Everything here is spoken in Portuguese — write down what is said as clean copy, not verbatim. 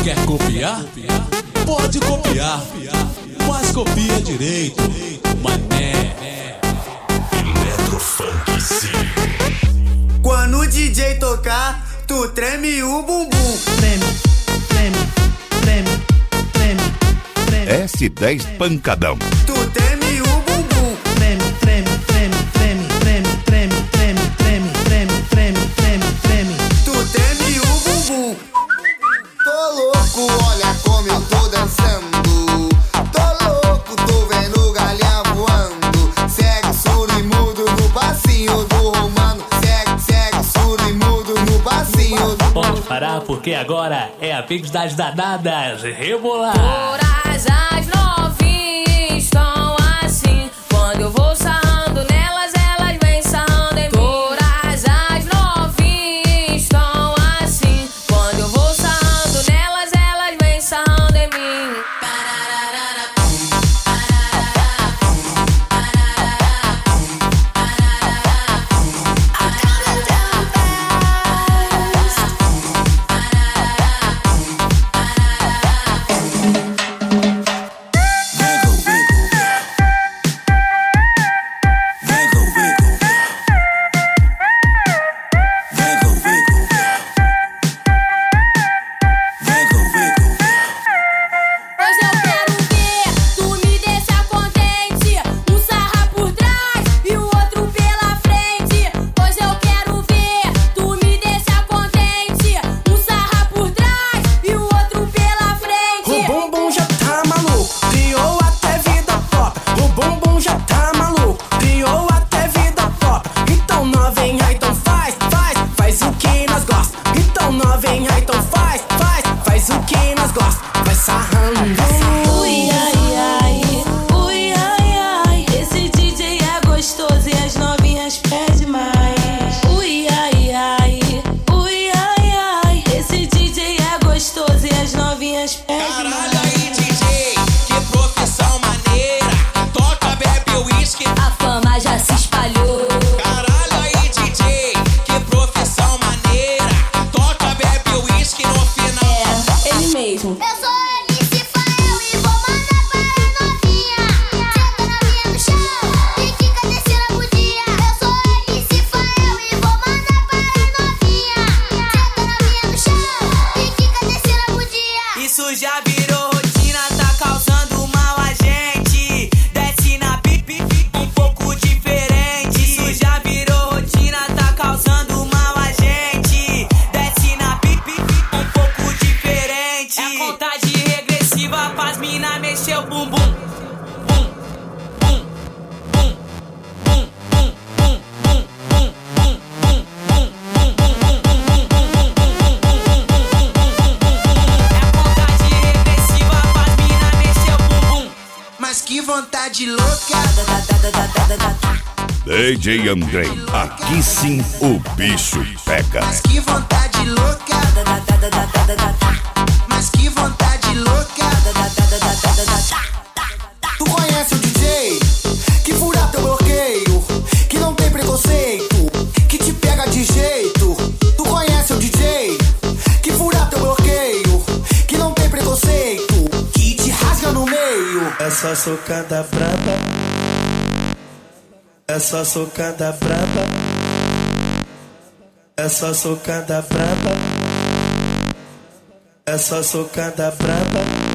Quer copiar? Pode copiar, mas copia direito, mané. Eletrofunk, sim. Quando o DJ tocar, tu treme o bumbum. Treme, treme, treme, treme, treme. S10 Pancadão. Tu treme o bumbum. Treme, treme, treme, treme, treme, treme, treme, treme, treme, treme, treme, treme. Tu treme o bumbum. Tô louco, olha como eu tô dançando. Tô louco, tô vendo o galhão voando. Segue surdo e mudo no passinho do romano. Segue surdo e mudo no passinho do... Vamos parar porque agora é a Pix das Danadas. Rebolar. Todas as novinhas estão assim. Quando eu vou sarrando nelas, elas vêm sarrando em mim. Todas as novinhas estão assim. Quando eu vou sarrando nelas, elas vêm sarrando em mim. Hoje eu quero ver tu me deixar contente. Um sarra por trás e o outro pela frente. Hoje eu quero ver tu me deixar contente. Um sarra por trás e o outro pela frente. O bumbum já tá maluco, criou até vida pop. O bumbum já tá maluco, criou até vida pop. Então novinha, então faz o que nós gosta. Então novinha, então faz o que nós gosta. Vai sarrando. Ui, ai, ai, ui, ai, ai. Esse DJ é gostoso e as novinhas pedem mais. Ui, ai, ai, ui, ai, ai. Esse DJ é gostoso e as novinhas pedem mais. Caralho aí, DJ, que profissão maneira. Toca, bebe uísque. A fama já se espalhou. Caralho aí, DJ, que profissão maneira. Toca, bebe uísque no final. É, ele mesmo. Eu sou MC Fael e vou mandar para a novinha. Senta novinha no chão e quica descendo a bundinha. Eu sou MC Fael e vou mandar para a novinha. Senta novinha no chão e quica descendo a bundinha. Isso já virou rotina, tá causando mal a gente. Desce na pipi, um pouco diferente. Isso já virou rotina, tá causando mal a gente. Desce na pipi, um pouco diferente. É contagem regressiva pras mina mexer o bumbum. Bum, bum, bum, bum, bum, bum, bum, bum, bum, bum, bum, bum, É contagem regressiva pras mina mexer o bumbum. Mas que vontade louca. DJ Andrei. Aqui sim o bicho pega. Mas que vontade louca. Mas que vontade louca. Tu conhece o DJ que fura teu bloqueio, que não tem preconceito, que te pega de jeito. Tu conhece o DJ que fura teu bloqueio, que não tem preconceito, que te rasga no meio. Essa socada braba, essa socada braba, essa socada braba, essa socada braba.